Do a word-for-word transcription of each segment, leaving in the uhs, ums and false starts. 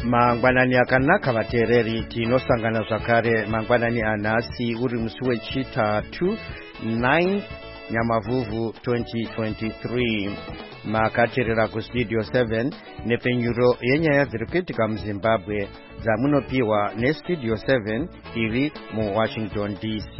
Mangwanani akanaka vateereri tinosangana zvakare mangwanani anhasi uri musi wechitatu nine Nyamavhuvhu twenty twenty-three. Makateerera kustudio seven nepenyuro yenyaya dziri kuitika muZimbabwe dzamunopiwa nestudio seven iri muWashington D C.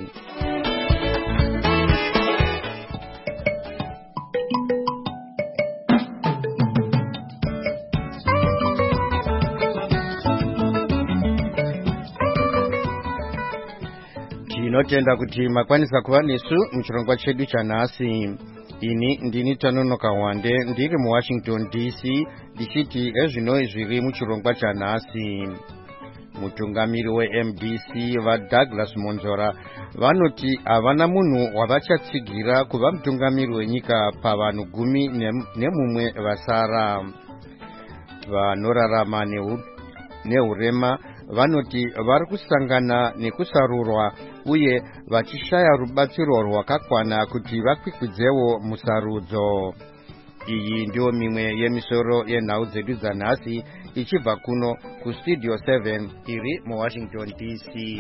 Tinotenda kuti makwanisa kuva nesu muchirongwa chedu chanhasi. Ini ndini Tanonoka Wande ndiri muWashington D C ndichiti ezvinoi zviri muchirongwa chanhasi. Mutungamiri weM D C vaDouglas Monzora vanoti havana munhu wavachatsigira kuva mutungamiri wenyika pavanhu gumi nemumwe vasara. Vanorarama nehurema vanoti vari kusangana nekusarurwa uye vachishaya rubatsiro rwakakwana kuti vakwikwidzewo musarudzo. Iyi ndiyo mimwe yemisoro yenhau dzedu dzanhasi ichibva kuno kustudio seven iri muWashington D C.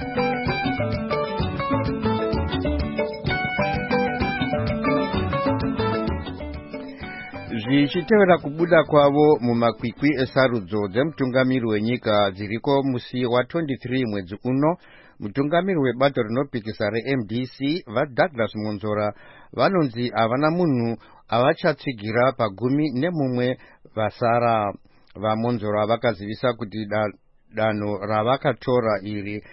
Zvichitevera kubuda kwavo mumakwikwi esarudzo dzemutungamiri wenyika dziriko musi wa twenty-three mwedzi uno, mutungamiri webato rinopikisa reM D C vaDouglas Monzora vanonzi havana munhu avachatsigira pagumi nemumwe vasara. VaMonzora vakazivisa kuti danho ravakatora iri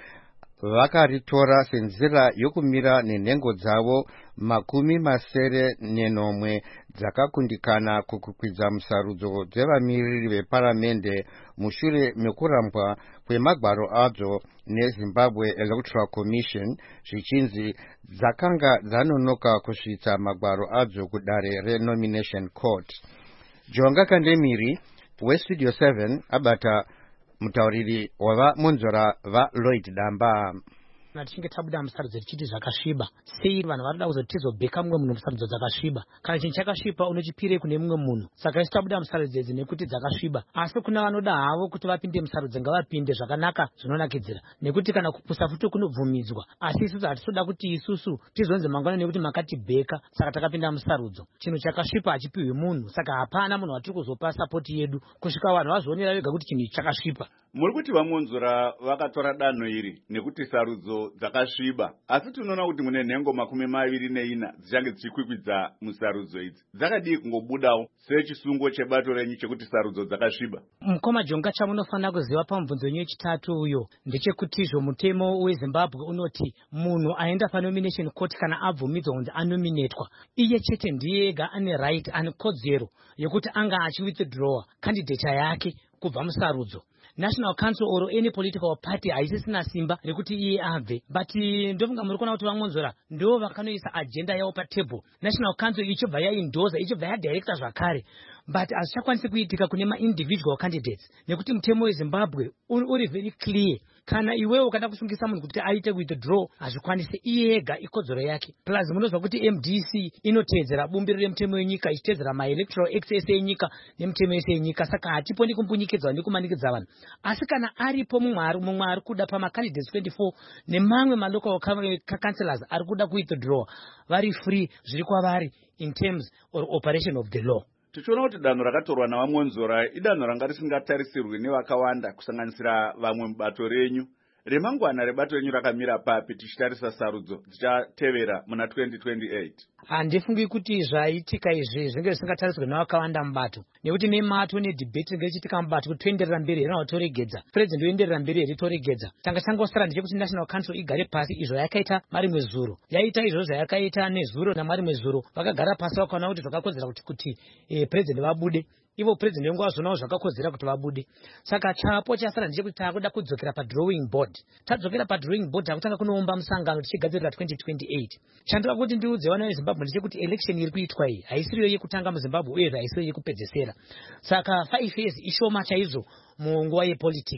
vakaritora senzira yokumira nenhengo dzavo makumi masere nenomwe dzakakundikana kukwidza musarudzo dzevamiriri veparamende mushure mekurambwa kwemagwaro adzo neZimbabwe Electoral Commission zvichinzi dzakanga dzanonoka kusvitsa magwaro adzo kudare reNomination Court. Jonga Kandemiri weStudio seven abata mutauriri wavaMonzora vaLloyd Damba. Tichinge tabuda musarudzo tichiti zvakasviba, sei vanhu varikuda kuzoti tizobheka mumwe munhu musarudzo dzakasviba? Kana chinhu chakasviba unochipire kune mumwe munhu. Saka isi tabuda musarudzo idzi nekuti dzakasviba, asi kuna vanoda havo kuti vapinde musarudzo ngavapinde zvakanaka zvinonakidzira, nekuti kana kupusa futi kunobvumidzwa. Asi isusu hatitoda kuti isusu tizonzi mangwana nekuti makatibheka saka takapinda musarudzo. Chinhu chakasviba hachipiwi munhu, saka hapana munhu watiri kuzopa sapoti yedu kusvika vanhu vazvionera vega kuti chinhu chakasviba. Muri kuti vaMonzora vakatora danho iri nekuti sarudzo dzakasviba, asi tinoona kuti mune nhengo makumi maviri neina dzichange dzichikwikwidza musarudzo idzi. Dzakadii kungobudawo sechisungo chebato renyu chekuti sarudzo dzakasviba? Mukoma Jonga, chamunofanira kuziva pamubvunzo wenyu wechitatu uyo ndechekutizvo mutemo weZimbabwe unoti munhu aenda paNomination Court kana abvumidzwa kunzi anominetwa, iye chete ndiye ega ane right, ane kodzero yekuti anga achiwithdraw candidate yake kubva musarudzo. National Council or any political party haisisina simba rekuti iye abve, but ndofunga muri kuona kuti vaMonzora ndo vakanoisa agenda yavo patable. National Council ichibva yaindoza, ichibva yadirecta zvakare, but hazvichakwanisi kuitika kune ma-individual candidates nekuti mutemo weZimbabwe uri very clear. Kana iwewe ukada kusungisa munhu kuti aite withdraw hazvikwanisi, iye ega ikodzero yake. Plus munozwa kuti M D C inoteedzera bumbiro remutemo wenyika, ichiteedzera ma-electoral acts ese enyika nemutemo ese enyika, saka hatipo nekumbunyikidza nekumanikidza vanhu. Asi kana aripo mumwe ari kuda pamacandidates twenty-four nemamwe malocal councillors ari kuda kuwithdraw, vari free, zviri kwavari in terms or operation of the law. Tichiona kuti danho rakatorwa navaMonzora idanho ranga risingatarisirwi nevakawanda kusanganisira vamwe mubato renyu. Remangwana rebato renyu rakamira papi tichitarisa sarudzo dzichatevera muna twenty twenty-eight? Handifungi kuti zvaitika izvi zvinge zvisingatarisirwi nevakawanda mubato, nekuti nemato nedebate ngechitika mubato kuti toenderera mberi here toregedza, president oenderera mberi here toregedza. Tanga changosara ndechekuti National Council igare pasi, izvo yakaita marimwe zuro, yaita izvo zvayakaita nezuro namarimwe zuro, vakagara pasi vakaona kuti zvakakodzera kuti kuti eh, president vabude. Ivo president wengu wazvonawo zvakakodzera kuti vabude. Saka chapo chasara ndechekuti takuda kudzokera padrawing board. Tadzokera padrawing board takutanga kunoumba musangano tichigadzirira twenty twenty-eight. Chandira kuti ndiudze vana veZimbabwe ndechekuti election iri kuitwa iyi haisiriyo yekutanga muZimbabwe uye haisiriyo yekupedzesera. Saka five years ishoma chaizvo munguva yepolitics.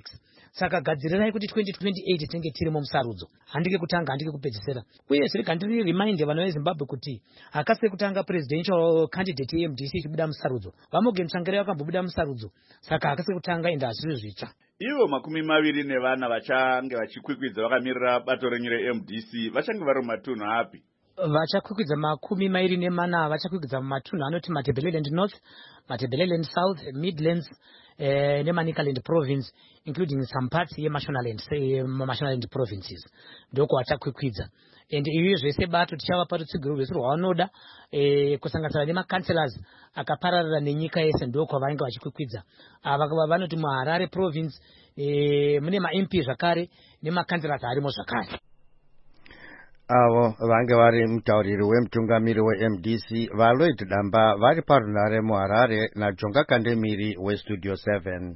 saka gadzirirai kuti twenty twenty-eight tinge tirimo musarudzo. Handike kutanga, handike kupedzisira. Uye zviri ndiri remind vana veZimbabwe kuti akasi kutanga presidential candidate ye M D C ichibuda musarudzo. Vamoge Mutsvangirai vakambobuda musarudzo. Saka akasi kutanga enda zviri zvitsva. Ivo makumi maviri nevana vachange vachikwikwidza vakamirira bato renyu re-M D C vachange vari mumatunhu api? Vachakwikidza makumi mairi nemana vachakwikidza mumatunhu anoti Matabeleland North, Matabeleland South, Midlands, eh, neManicaland Province, including some parts yeMashonaland, say Mashonaland provinces. Ndoko vachakwikidza. And iye zvese bato tichava rutsigiro rwese rwavanoda eh, kusanganisira nemakanselors akapararira nenyika yese ndoko vainge vachikwikwidza. Ava vanoti muHarare province eh, mune ma-M P zvakare nemakanselors arimo zvakare. Avo vange vari mutauriri wemutungamiri we-M D C vaLloyd Damba vari parunare muHarare naJonga Kandemiri weStudio seven.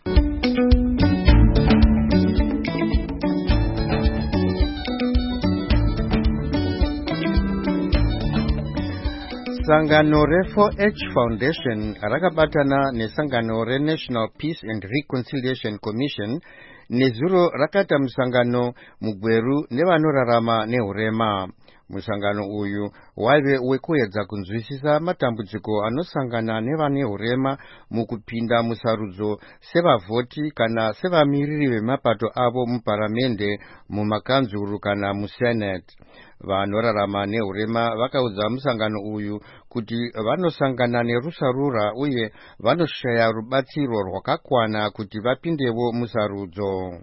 Sangano re-four H Foundation rakabatana nesangano re-National Peace and Reconciliation Commission nezuro rakaita musangano mugweru nevanorarama nehurema. Musangano uyu waive wekuedza kunzwisisa matambudziko anosangana nevane hurema mukupinda musarudzo sevavhoti kana sevamiriri vemapato avo muparamende, mumakanzuru kana musenate. Vanorarama nehurema vakaudza musangano uyu kuti vanosangana nerusarura uye vanoshaya rubatsiro rwakakwana kuti vapindevo musarudzo.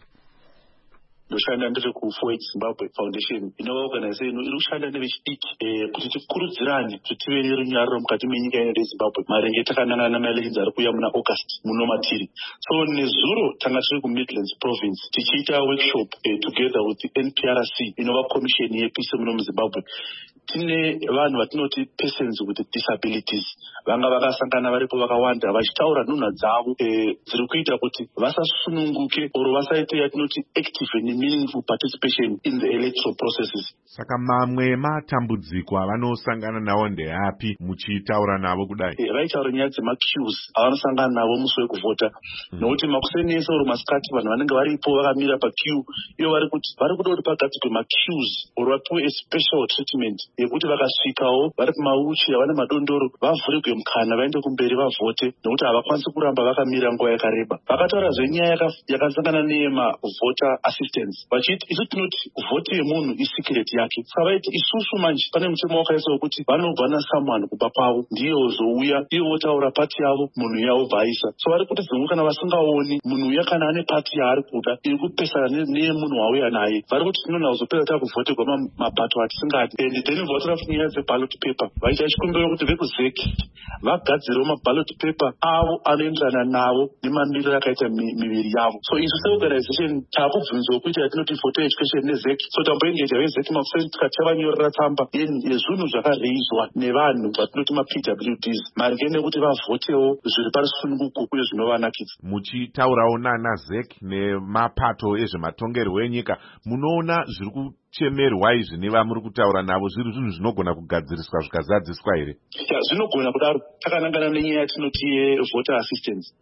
Ndoshanda ndiri ku-four H Zimbabwe Foundation inova organization iri kushanda nevechidiki kuti tikurudzirane kuti tive nerunyararo mukati menyika yedu yeZimbabwe maringe takanangana namaelections ari kuuya muna August muno matiri. So nezuro tanga tiri kuMidlands Province tichiita workshop together with the N P R C inova commission yepeace muno muZimbabwe. Tine vanhu vatinoti persons with disabilities vanga vakasangana varipo vakawanda vachitaura nhunha dzavo dziri kuita kuti vasasununguke oro vasaite yatinoti active and meaningful participation in the electoral processes. Saka mamwe matambudziko avanosangana nawo ndeapi muchitaura navo kudai? Vaitaura nyaya dzemaqueues avanosangana navo musi wekuvhota. Nokuti makuseni ese oro masikati vanhu vanenge varipo vakamira paqueue iyo vari kuti vari kuda kuti pagadzikwe maqueues oro vapiwe special treatment yekuti vakasvikawo vari kumauchi vane madondoro vavhurirwe mukana vaende kumberi vavhote nokuti havakwanisi kuramba vakamira nguva yakareba. Vakataurazve nyaya yakasangana neyemavoter assistance vachiti isu tinoti vhoti yemunhu isecret yake. Saka vaiti isusu manje pane mutemo wakaiswa wekuti vanogwana someone kubva pavo ndiye ozouya iye votaura pati yavo munhu uya obva aisa. So vari kuti zimwe kana vasingaoni munhu uya kana ane pati yaari kuda iri kupesana neyemunhu wauya naye vari kuti tinonha kuzopera takuvhoterwa mabato atisingadi. And then votora nyaya dzeballot paper vaita chikumbiro kuti vekuzeki vagadzirewo maballot paper avo anoenderana navo nemamiriro akaita miviri yavo. So isu seorganization taakubvunzwa kuita yatinoti voter education nezeki. So tamboengeja vezeki makuseni tikati tavanyorera tsamba yezvinhu zvakareizwa nevanhu vatinoti ma-P W Ds maringe nekuti vavhotewo zviri parisununguko uye zvinovanakidza. Muchitaurawo nana zeki nemapato ezvematongerwo enyika munoona zviri kuchemerwa izvi nevamuri kutaura navo zviri zvinhu zvinogona kugadziriswa zvikazadziswa here? Zvinogona kudaro. Takanangana nenyaya yatinoti yevoter assistance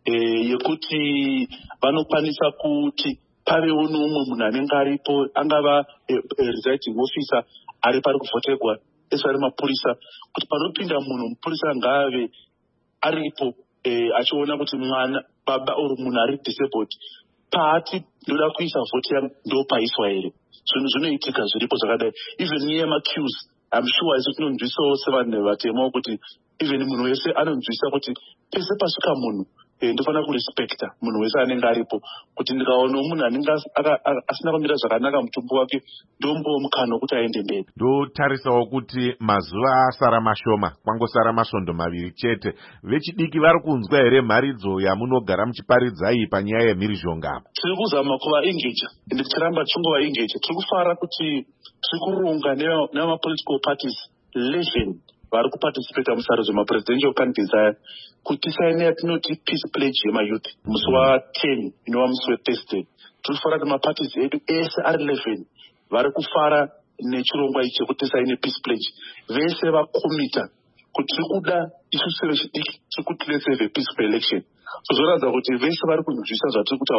yekuti vanokwanisa kuti pavewo noumwe munhu anenge aripo angava residing officer ari pari kuvhoterwa ese ari mapurisa kuti panopinda munhu mupurisa ngaave aripo achiona kuti mwana baba oro munhu ari disabled paati ndoda kuisa vhoti yangu ndopaiswa here. Zvinhu zvinoitika zviripo zvakadai. Even nyaya yemaqueues I'm sure isu tinonzwisawo sevanhu vatema kuti even munhu wese anonzwisa kuti pese pasvika munhu ndofanira kurespecta munhu wese anenge aripo kuti ndikaona munhu anenge asina kumira zvakanaka mutumbu wake ndombo mukana wekuti aende mberi. Ndotarisawo kuti mazuva asara mashoma kwangosara masvondo maviri chete. Vechidiki vari kunzwa here mharidzo yamunogara muchiparidza iyi panyaya yemhirizhonga? Tiri kuzama kuvaengeja ende tichiramba tichingova-engeja. Tiri kufara kuti tiri kurunga nemapolitical parties eleven vari kuparticipata musarudzo mapresidential candidates aya kuti tisaine yatinoti peace pledge yemayouth musi wa-ten inova musi weThursday. Tiri kufara kuti maparties edu ese ari eleven vari kufara nechirongwa ichi chekuti tisaine peace pledge. Vese vakomita kuti tiri kuda isu sevechidiki tiri kuti let's have a peaceful election. So zvoratidza kuti vese vari kunzwisisa zvatiri kutaura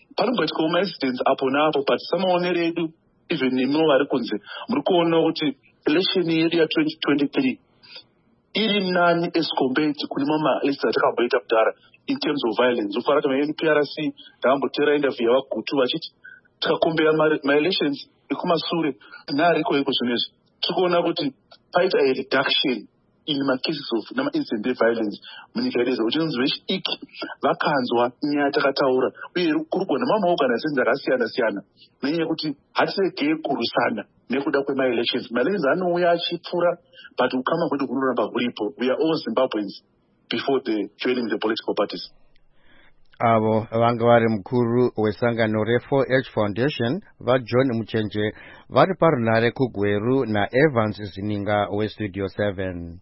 panobvaitikawo maincidents apo naapo, but samaonero edu even nemiwo vari kunze muri kuona kuti election yedu ya-twenty twenty-three iri nani as compared kune mama-election atakamboita kudhara in terms of violence. Ufanira kuti ma-N P R C ndakambotera interview yavagutu vachiti tikakombera ma-elections ekumasure naariko iko zvinezvi tiri kuona kuti paita a reduction in macases of nama-incident e-violence munyika yedu. Uchinzi vechidiki vakanzwa nyaya takataura uye kuri kugona mamaorganizations akasiyana-siyana nenyaya yekuti hatiregei kurwisana nekuda kwema-elections. Ma-elections anouya achipfuura but ukama kwedu kunoramba kuripo. We are all Zimbabweans before the joining the political parties. Avo vanga vari mukuru wesangano re-four H Foundation vaJohn Muchenje vari parunare kuGweru naEvans Zininga weStudio seven.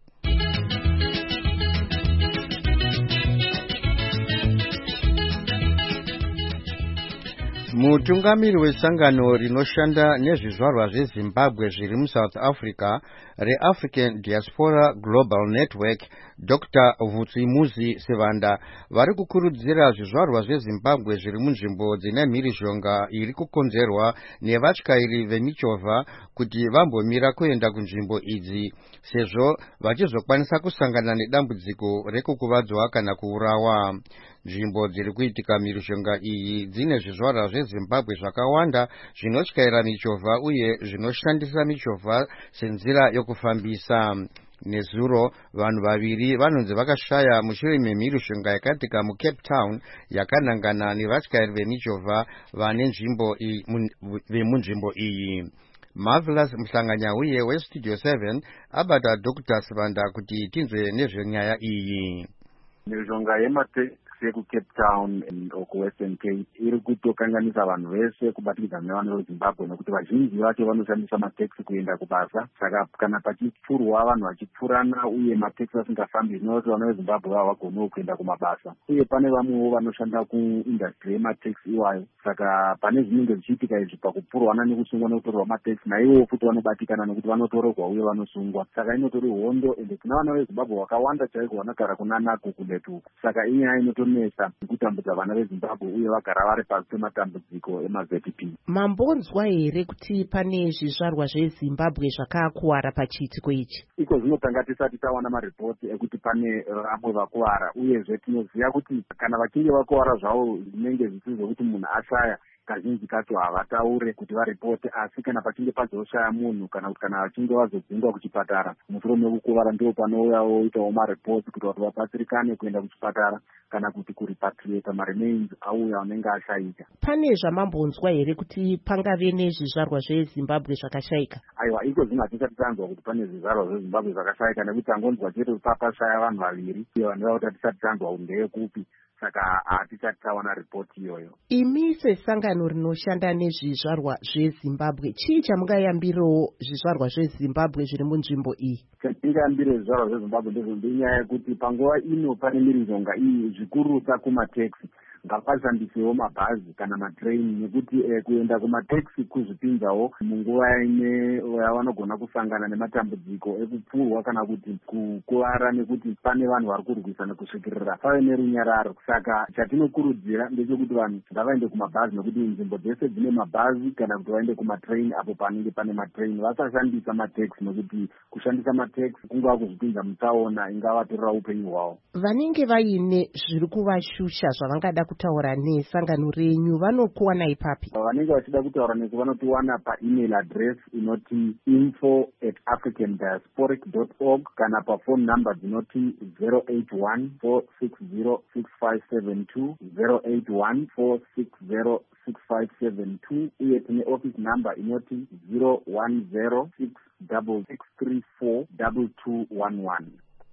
Mutungamiri wesangano rinoshanda nezvizvarwa zveZimbabwe zviri muSouth Africa reAfrican Diaspora Global Network Doctor Vusimuzi Sivanda vari kukurudzira zvizvarwa zveZimbabwe zviri munzvimbo dzine mhirizhonga iri kukonzerwa nevatyairi vemichovha kuti vambomira kuenda kunzvimbo idzi sezvo vachizokwanisa kusangana nedambudziko rekukuvadzwa kana kuurawa. Nzvimbo dziri kuitika mhirizhonga iyi dzine zvizvarwa zveZimbabwe zvakawanda zvinotyaira michovha uye zvinoshandisa michovha senzira yokufambisa. Nezuro vanhu vaviri vanonzi vakashaya mushure memhirizhonga yakatika muCape Town yakanangana nevatyairi vemichovha vane nzvimbo vemunzvimbo iyi. Marvelous Mhlanganyauye weStudio seven abata Doctor Sivanda kuti tinzwe nezvenyaya iyi. Mhirizhonga yemateksi yekuCape Town okuWestern Cape iri kutokanganisa vanhu vese kubatikidza nevana veZimbabwe nekuti vazhinji vacho vanoshandisa mateksi kuenda kubasa. Saka kana pachipfurwa vanhu vachipfurana uye mateksi asingafambi zvinova kuti vana veZimbabwe vava vagonawo kuenda kumabasa. Uye pane vamwewo vanoshanda kuindustry yemateksi iwayo. Saka pane zvinenge zvichiitika izvi pakupfurwana nekusungwa nekutorwa mateksi naivo futi vanobatikana nekuti vanotorogwa uye vanosungwa. Saka inotori hondo ende kuna vana veZimbabwe vakawanda chaiko vanogara kuna Naku kuletu. Saka inyaya inotori nesa kutambudza vana veZimbabwe uye vagara vari pasi pematambudziko ema-V T P. Mambonzwa here kuti pane zvizvarwa zveZimbabwe zvakakuwara pachiitiko ichi? Iko zvinotanga tisati tawana maripoti ekuti pane vamwe vakuwara uyezve tinoziva kuti kana vachinge vakuwara zvavo zvinenge zvisiri zvokuti munhu ashaya kazhinji kacho havataure kuti varipote, asi kana pachinge pazoshaya munhu kana kuti kana vachinge vazodzingwa kuchipatara musoro mekukuvara ndo panouyawo itawo maripoti kuti vanhu vabatsirikane kuenda kuchipatara kana kuti kuripatriata maremains auya anenge ashayika. Pane zvamambonzwa here kuti pangave nezvizvarwa zveZimbabwe zvakashayika? Aiwa, iko zvino hatisati tanzwa kuti pane zvizvarwa zveZimbabwe zvakashayika nekuti tangonzwa chete kuti papashaya vanhu vaviri uye vanhu vavo hatisati tanzwa kuti ndeyekupi. Saka hatisati tawana ripoti iyoyo. Imi sesangano rinoshanda nezvizvarwa zveZimbabwe, chii chamungayambirawo zvizvarwa zveZimbabwe zviri munzvimbo iyi? Chatingayambire zvizvarwa zveZimbabwe ndezvenyaya yekuti panguva ino pane mhirizhonga iyi zvikurutsa kumateksi ngapashandisewo mabhazi kana matraini nekuti eh, kuenda kumateksi kuzvipinzawo munguva ine yavanogona kusangana nematambudziko ekupfurwa kana kuti kukuvara nekuti pane vanhu vari kurwisana kusvikirira pave nerunyararo. Saka chatinokurudzira ndechekuti vanhu ngavaende kumabhazi nekuti nzvimbo dzese dzine mabhazi kana kuti vaende kumatraini apo panenge pane matraini vasashandisa mateksi nekuti kushandisa mateksi kungava kuzvipinza mutaona ingavatorera upenyu hwavo. Vanenge vaine zviri kuvashusha zvavangada kutaura nesangano renyu vanokuwana ipapi? Vanenge vachida kutaura nesu vanotiwana paemail address inoti info at african diasporic dot org kana pafone number dzinoti zero eight one four six zero six five seven two zero eight one four six zero six five seven two uye tine office number inoti zero one zero six double six three four double two one one.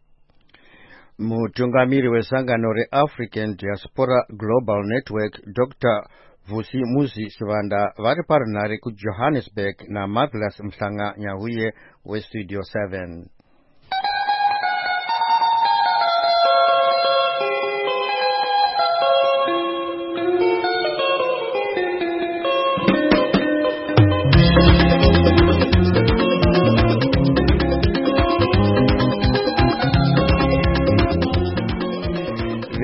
Mutungamiri wesangano reAfrican Diaspora Global Network Doctor Vusimuzi Sivanda vari parunare kuJohannesburg naMarvelous Mhlanganyauye weStudio seven.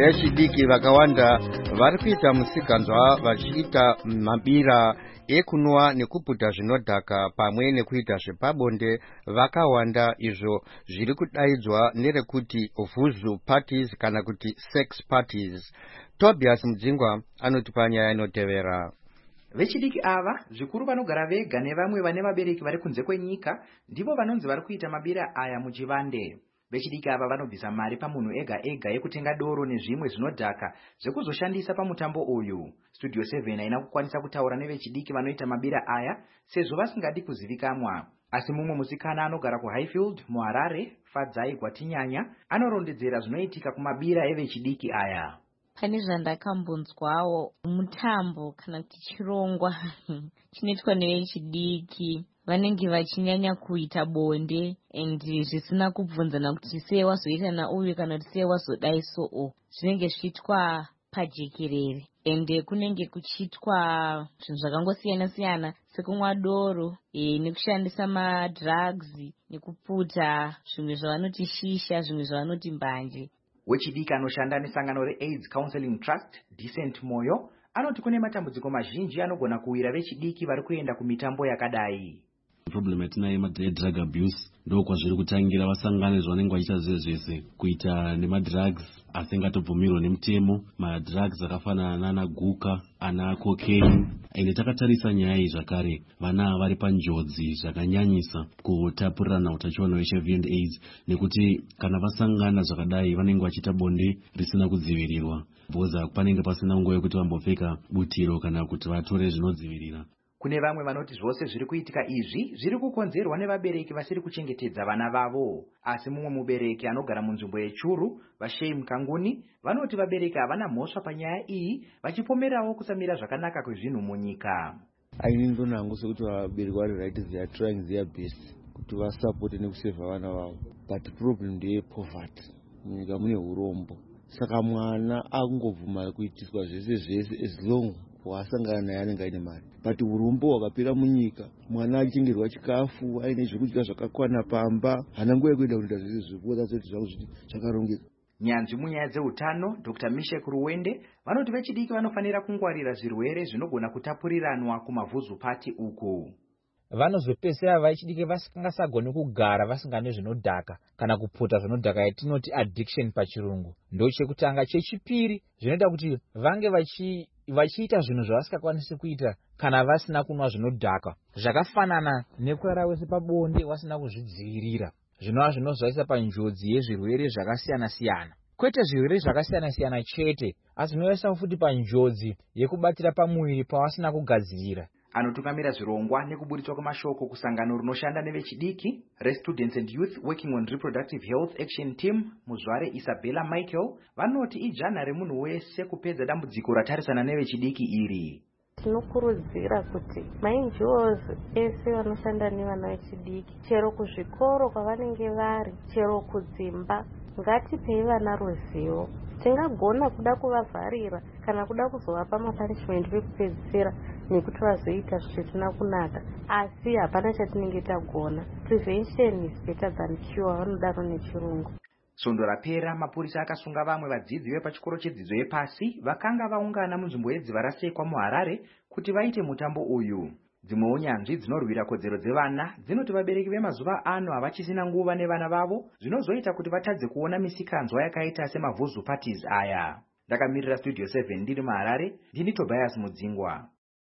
vechidiki vakawanda vari kuita musikanzwa vachiita mabira ekunwa nekuputa zvinodhaka pamwe nekuita zvepabonde vakawanda, izvo zviri kudaidzwa nerekuti vuzu parties kana kuti sex parties. Tobias Mudzingwa anotipa nyaya inotevera. Vechidiki ava zvikuru vanogara vega nevamwe vane vabereki vari kunze kwenyika ndivo vanonzi vari kuita mabira aya muchivande. Vechidiki ava vanobvisa mari pamunhu ega ega yekutenga doro nezvimwe zvinodhaka zvekuzoshandisa pamutambo uyu. Studio seven haina kukwanisa kutaura nevechidiki vanoita mabira aya sezvo vasingadi kuzivikanwa. Asi mumwe musikana anogara kuHighfield muHarare, Fadzai Gwatinyanya, anorondedzera zvinoitika kumabira evechidiki aya. Pane zvandakambonzwawo mutambo kana kuti chirongwa chinoitwa nevechidiki, vanenge vachinyanya kuita bonde and zvisina kubvunzana kuti sei wazoita nauyu kana kuti sei wazodai so, zvinenge zvichiitwa pajekerere ende kunenge kuchiitwa zvinhu zvakangosiyana siyana sekumwa doro e, nekushandisa madrugs nekuputa zvimwe zvavanoti shisha, zvimwe zvavanoti mbanje. Wechidiki anoshanda nesangano reAIDS Counseling Trust, Decent Moyo, anoti kune matambudziko mazhinji anogona kuwira vechidiki vari kuenda kumitambo yakadai. Problem yatinayo yemadrug abuse ndokwa zviri kutangira vasangane zvanenge vachiita zvezvese kuita nemadrugs asingatobvumirwa nemutemo, madrugs akafanana nana guka, ana cocaine. Ende takatarisa nyaya iyi zvakare, vana vari panjodzi zvakanyanyisa kutapurirana utachiona H I V and AIDS nekuti kana vasangana zvakadai vanenge vachiita bonde risina kudzivirirwa, bhoza panenge pasina nguva yekuti vambopfeka butiro kana kuti vatore zvinodzivirira. Kune vamwe vanoti zvose zviri kuitika izvi zviri kukonzerwa nevabereki vasiri kuchengetedza vana vavo. Asi mumwe mubereki anogara munzvimbo yeChuru, Vashei Mukanguni, vanoti vabereki havana mhosva panyaya iyi, vachipomerawo kusamira zvakanaka kwezvinhu munyika. Aini ndonangu sekuti vabereki vari right, they are trying their best kuti vasapoti nekusevha vana vavo, but problem ndeye poverty. Munyika mune urombo, saka mwana akungobvuma kuitiswa zvese zvese as long wasangana naye anenge aine mari. But urombo hwakapera munyika, mwana achengerwa chikafu, aine zvekudya zvakakwana pamba, hana nguva yekuenda kunoita zvese zvekuona kuti zvangu zvakarongeka. Nyanzvi munyaya dzeutano Doctor Mishek Ruwende vanoti vechidiki vanofanira kungwarira zvirwere zvinogona kutapuriranwa kumavhuzu pati uku. Vanozopedzisira vechidiki vasingasagoni kugara vasingane zvinodhaka kana kuputa zvinodhaka yatinoti addiction pachirungu. Ndochekutanga. Chechipiri, zvinoita kuti vange vachi vachiita zvinhu zvavasingakwanisi kuita kana vasina kunwa zvinodhaka, zvakafanana nekurara wese pabonde wasina kuzvidzivirira, zvinova zvinozoisa panjodzi yezvirwere zvakasiyana siyana. Kwete zvirwere zvakasiyana siyana chete, asi zvinoisa futi panjodzi yekubatira pamuviri pawasina kugadzirira. Anotungamira zvirongwa nekuburitswa kwemashoko kusangano rinoshanda nevechidiki reStudents and Youth Working on Reproductive Health Action Team, Muzvare Isabella Michael, vanoti ijana remunhu wese kupedza dambudziko ratarisana nevechidiki iri. Tinokurudzira kuti mainjos ese vanoshanda nevana vechidiki, chero kuzvikoro kwavanenge vari, chero kudzimba, ngatipei vana ruzivo. Tingagona kuda kuvavharira kana kuda kuzovapa mapunishment pekupedzisira nekuti vazoita zvisina kunaka, asi hapana chatinenge tagona. Prevention is better than cure, vanodaro nechirungu. Svondo rapera mapurisa akasunga vamwe vadzidzi vepachikoro chedzidzo yepasi vakanga vaungana munzvimbo yedziva rasekwa muHarare kuti vaite mutambo uyu. Dzimwewo nyanzvi dzinorwira kodzero dzevana dzinoti vabereki vemazuva ano havachisina nguva nevana vavo, zvinozoita kuti vatadze kuona misikanzwa yakaita semavhuzu parties aya. Ndakamirira Studio seven ndiri muHarare, ndini Tobias Mudzingwa.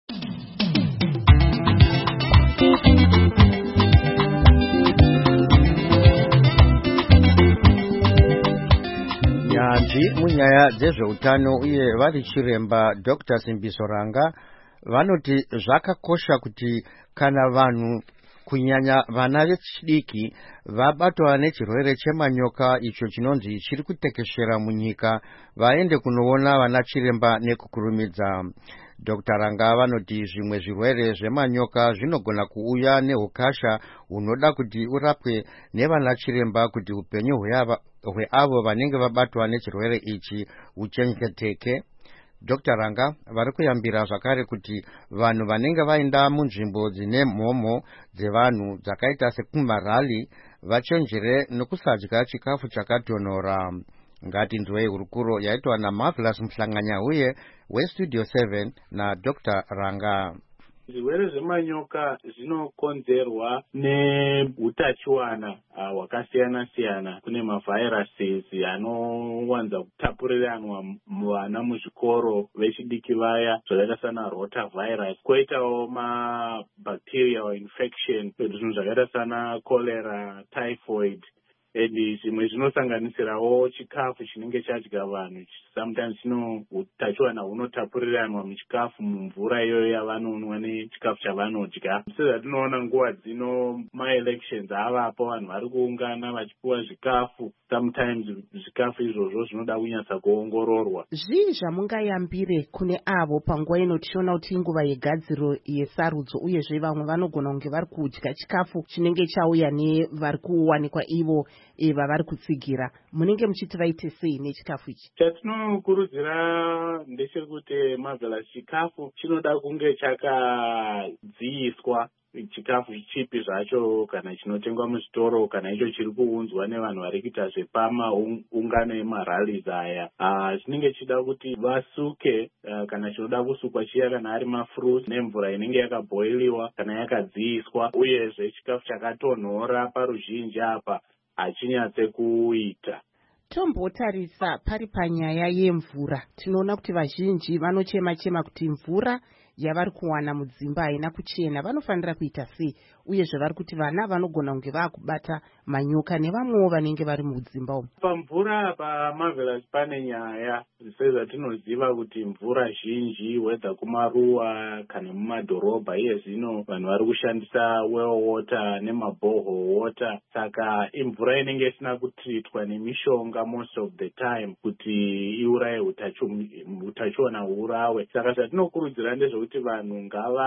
Nyanzvi munyaya dzezveutano uye vari chiremba Doctor Simbiso Ranga vanoti zvakakosha kuti kana vanhu kunyanya vana vechidiki vabatwa nechirwere chemanyoka icho chinonzi chiri kutekeshera munyika vaende kunoona vana chiremba nekukurumidza. Doctor Ranga vanoti zvimwe zvirwere zvemanyoka zvinogona kuuya nehukasha hunoda kuti urapwe nevana chiremba kuti upenyu hweavo vanenge vabatwa nechirwere ichi huchengeteke. Doctor Ranga vari kuyambira zvakare kuti vanhu vanenge vaenda munzvimbo dzine mhomo dzevanhu dzakaita sekumarali vachenjere nokusadya chikafu chakatonhora. ngati nzwei hurukuro yaitwa naMarvelous Mhlanganyauye westudio seven naDr Ranga. Zvirwere zvemanyoka zvinokonzerwa neutachiwana hwakasiyana-siyana. Kune maviruses anowanza kutapuriranwa muvana muzvikoro vechidiki vaya zvakaita sana rotavirus. Koitawo mabacterial infection, zvinhu zvakaita sana cholera, typhoid. Edi zvimwe zvinosanganisirawo chikafu chinenge chadya vanhu. Sometimes chino utachiwana hunotapuriranwa muchikafu, mumvura iyoyo yavanonwa nechikafu chavanodya. Sezvatinoona nguva dzino ma-elections avapo, vanhu vari kuungana vachipiwa zvikafu. Sometimes zvikafu izvozvo zvinoda kunyatsa kuongororwa. Zvii zvamungayambire kune avo panguva ino tichiona kuti inguva yegadziro yesarudzo, uyezve vamwe vanogona kunge vari kudya chikafu chinenge chauya nevari kuwanikwa ivo vavari kutsigira. Munenge muchiti vaite sei nechikafu ichi? Chatinokurudzira ndechekuti Marvelous, chikafu chinoda kunge chakadziiswa. Chikafu chipi zvacho, kana chinotengwa muzvitoro, kana icho chiri kuunzwa nevanhu vari kuita zvepamaungano emarallies aya, chinenge chida kuti vasuke, kana chinoda kusukwa chiya kana ari mafruits nemvura inenge yakabhoiliwa kana yakadziiswa, uyezve chikafu chakatonhora paruzhinji apa hachinyatse kuita. Tombotarisa pari panyaya yemvura. Tinoona kuti vazhinji vanochema-chema kuti mvura yavari kuwana mudzimba haina kuchena. Vanofanira kuita sei? Uyezve vari kuti vana vanogona kunge vakubata manyoka nevamwewo vanenge vari mudzimba umu. Pamvura paMarvelous pane nyaya sezvatinoziva kuti mvura zhinji, wedza kumaruwa kana mumadhorobha, iye zvino vanhu vari kushandisa well water nemaborehole water. Saka imvura inenge isina kutritwa nemishonga most of the time kuti iuraye utachiona huurawe. Saka zvatinokurudzira ndezvekuti vanhu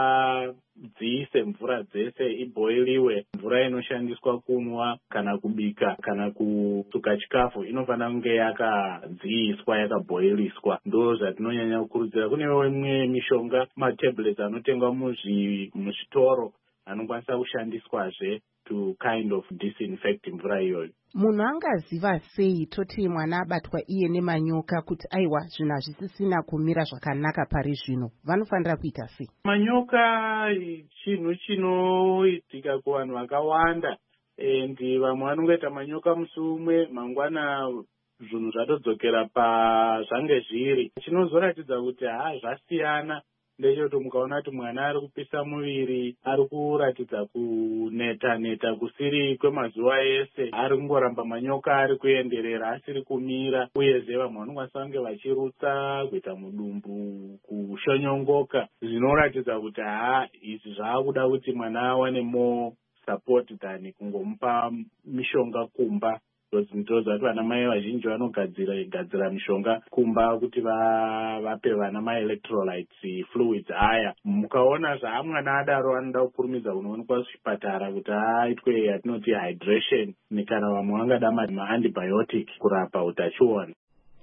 ngavadziise mvura dzese, ibhoiliwe. Mvura inoshandiswa kunwa kana kubika kana kusuka chikafu inofanira kunge yakadziiswa, yakabhoiliswa. Ndo zvatinonyanya kukurudzira. Kunewo imwe mishonga, matablets anotengwa muzvitoro anokwanisa kushandiswazve to kind of disinfect mvura iyoyo. Munhu angaziva sei toti mwana abatwa iye nemanyoka kuti aiwa zvinhu hazvisisina kumira zvakanaka pari zvino? Vanofanira kuita sei? Manyoka chinhu chinoitika kuvanhu vakawanda, endi vamwe vanongoita manyoka musi umwe, mangwana zvinhu zvatodzokera pazvange zviri. Chinozoratidza kuti haa zvasiyana ndechoti mukaona kuti mwana ari kupisa muviri, ari kuratidza kuneta-neta kusiri kwemazuva ese, ari kungoramba manyoka ari kuenderera asiri kumira, uyezve vamwe vanokwanisa kunge vachirutsa, kuita mudumbu, kushonyongoka, zvinoratidza kuti haa izvi zvaakuda kuti mwana awane more support than kungomupa mishonga kumba. Ndozva kuti vana mai vazhinji vanogadzira gadzira mishonga kumba kuti vape vana ma-electrolytes fluids aya. Mukaona zvaamwana adaro anoda kukurumidza kunoonekwa kuzvipatara kuti aitwe yatinoti hydration, kana vamwe vangada ma-antibiotic kurapa utachiona.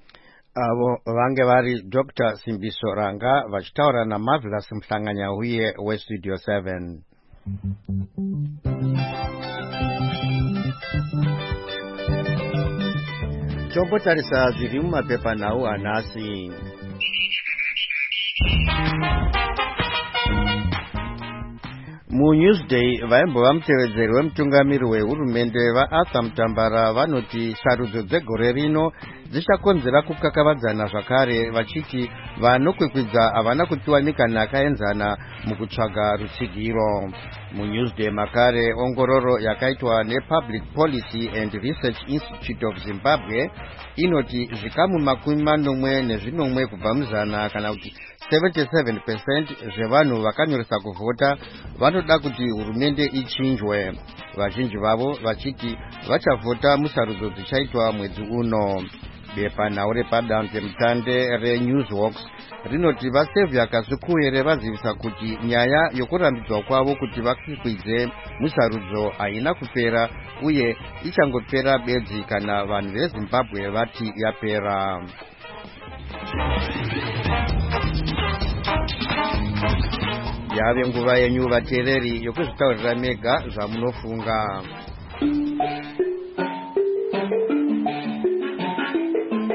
Avo vange vari Doctor Simbiso Ranga vachitaura naMarvelous Mhlanganyauye westudio seven. Tombotarisa zviri mumapepa nhau anhasi. MuNewsday vaimbova mutevedzeri wemutungamiri wehurumende vaArthur Mutambara vanoti sarudzo dzegore rino dzichakonzera kukakavadzana zvakare, vachiti vanokwikwidza havana kupiwanika nhaka mukutsvaga rutsigiro. MuNewsday makare ongororo yakaitwa nePublic Policy and Research Institute of Zimbabwe inoti zvikamu makumi manomwe nezvinomwe kubva muzana kana kuti seventy-seven percent zvevanhu vakanyoresa kuvhota vanoda kuti hurumende ichinjwe. Vazhinji vavo vachiti vachavhota musarudzo dzichaitwa mwedzi uno. Bepa nhau repadambe mutande reNewsWorks rinoti vasevhi akazvikuwere vazivisa kuti nyaya yokurambidzwa kwavo kuti vakwikwidze musarudzo haina kupera uye ichangopera bedzi kana vanhu veZimbabwe vati yapera. Yave nguva yenyu vateereri yokuzvitaurira mega zvamunofunga.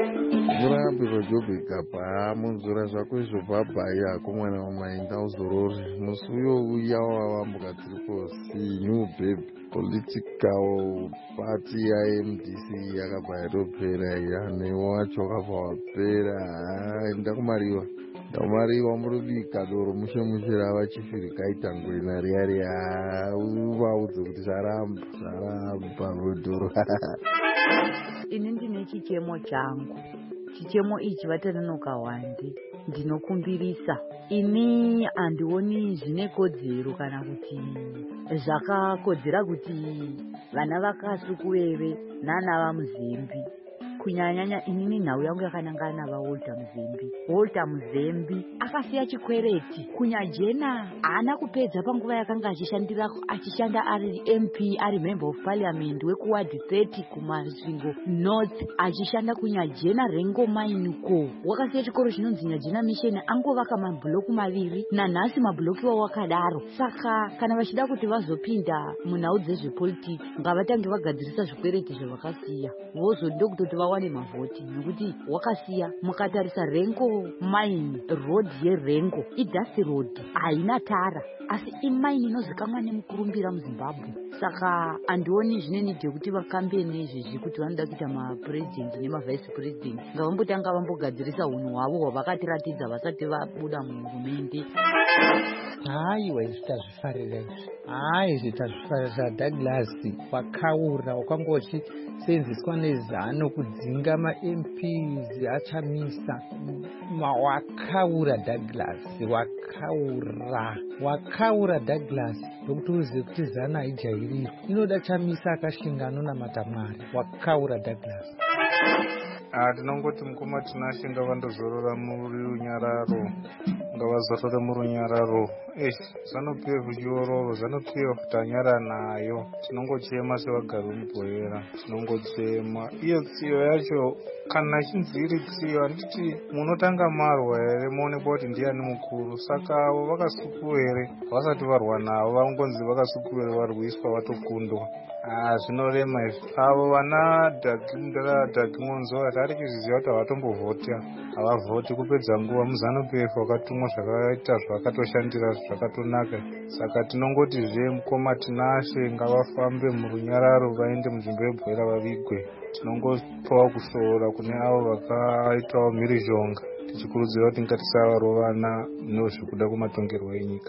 Joburg apa munzura zvako izvo bhabhai ako mwana wamaenda uzorori musi uyo uya wawambuka tiripo si new baby political party ya-M D C yakabva yatopera iya newe wacho wakabva wapera enda kumariwa ndamariwa murubika doro mushe mushe rava chifiri kaita ngwena riya riya uvaudze kuti zvaramba zvaramba rodhoro. Ini ndine chichemo changu. Chichemo ichi vatanonoka wandi ndinokumbirisa. Ini handioni zvine kodzero kana kuti zvakakodzera kuti vana vakasukuveve nana vamuzembi. Kunyanyanya inini nhau yangu yakanangana vaWalter Muzembi. Walter Muzembi akasiya chikwereti kunyajena haana kupedza panguva yakanga achishandira achishanda ari M P ari member of parliament wekuward thirty kumasvingo north achishanda kunyajena rengo mainuko. Wakasiya chikoro chinonzi Nyajena mission angovaka mabhuloku maviri nanhasi mabhuloku iwawo wakadaro. Saka kana vachida kuti vazopinda munhau dzezvepolitics ngavatange vagadzirisa zvikwereti zvavakasiya vozondo kutoti vawane mavhoti nekuti wakasiya. Mukatarisa rengo mine road yerengo idasti road haina tara asi imaini inozikamwa nemukurumbira muZimbabwe. Saka handioni zvine nidhi yekuti vakambeni izvezvi kuti vanoda kuita mapresident nemavice president ngavambotanga vambogadzirisa unhu hwavo hwavakatiratidza vasati vabuda muhurumende. Haiwa izvi tazvifarira izvi hai izvi tazvifarira. Douglas wakaura wakanga uchisenzeswa nezano kudzinga ma-M Ps achamisa wakaura Douglas wakaura wakaura Douglas ndokuti uzive kuti zano haijairiro inoda chamisa akashinga anonamata Mwari. Wakaura Douglas. Tinongoti mukoma tinashinga vandozorora muri unyararo ngavazorore muri unyararo. Zanopiwe kuchiororo zanopiwe kutanyara nayo. Tinongochema sevagari mubhoera tinongochema. Iyo tsiyo yacho kana chinzi iri tsiyo handiti munotanga marwa here muonekwa kuti ndiani mukuru. Saka avo vakasukuwere vasati varwa navo vangonzi vakasukuwere varwiswa vatokundwa. Zvinorema izvi. Avo vana dhagi Monzo hatari kuzviziva kuti havatombovhota havavhoti kupedza nguva. MuZANU-P F wakatumwa zvakaita zvakatoshandira zvakatonaka. Saka tinongoti zve mukoma tinashe ngavafambe murunyararo vaende munzvimbo yebhoera vavigwe. Tinongopawo kushora kune avo vakaitawo mhirizhonga tichikurudzira kuti ngatisawarovana nozvekuda kumatongerwa enyika.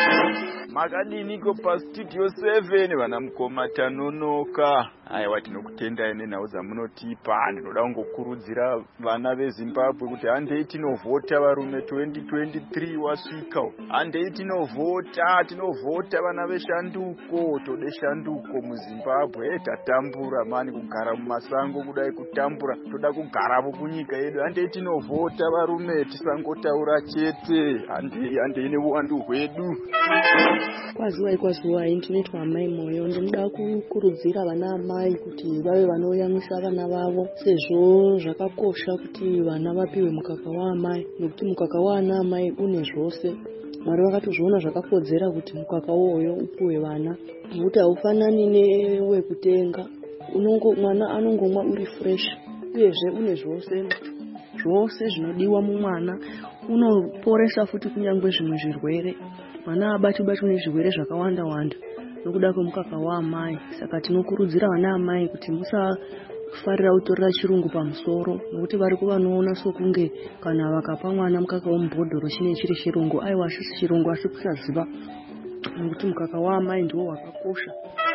Makadiniko pastudio seven vana mukoma tanonoka. Aiwa tinokutendai nenhau dzamunotipa. Ndinoda kungokurudzira vana veZimbabwe kuti handei tinovhota varume twenty twenty-three wasvika. Handei tinovhota tinovhota vana veshanduko. Tode shanduko muZimbabwe. Tatambura mani kugara mumasango kudai kutambura. Toda kugarapo kunyika yedu. Handei tinovhota varume tisangotaura chete. Handei handei neuwandu hwedu. Kwaziwai kwaziwai ndinoitwa Amai Moyo. Ndinoda kukurudzira vana amai kuti vave vanoyamwisa vana vavo sezvo zvakakosha kuti vana vapiwe mukaka waamai nekuti mukaka waana amai une zvose. Mwari vakatozviona zvakakodzera kuti mukaka uwoyo upiwe vana nekuti haufanani newekutenga. Mwana anongomwa uri fresh uyezve une zvose zvose zvinodiwa mumwana. Unoporesa futi kunyangwe zvimwe zvirwere. Mwana abati-bati nezvirwere zvakawanda wanda nokuda kwemukaka waamai. Saka tinokurudzira vana amai kuti musafarira kutorera chirungu pamusoro nokuti vari kuvanoona sokunge kana vakapa mwana mukaka womubhodhoro chine chiri chirungu. Aiwa asisi chirungu asi kusaziva nokuti mukaka waamai ndiwo wakakosha.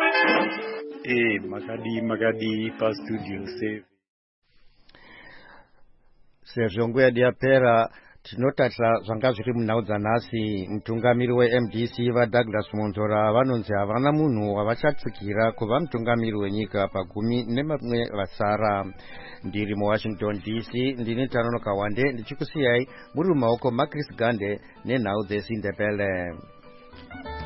Eh makadi makadi pastudio save. Sezvo nguva yedu yapera tinotarisa zvanga zviri munhau dzanhasi. Mutungamiri we-M D C vaDouglas Monzora vanonzi havana munhu wavachatsikira kuva mutungamiri wenyika pagumi nemamwe vasara. Ndiri muWashington D C ndini Tanonoka Wande ndichikusiyai muri mumaoko maChris Gande nenhau dzezindebele.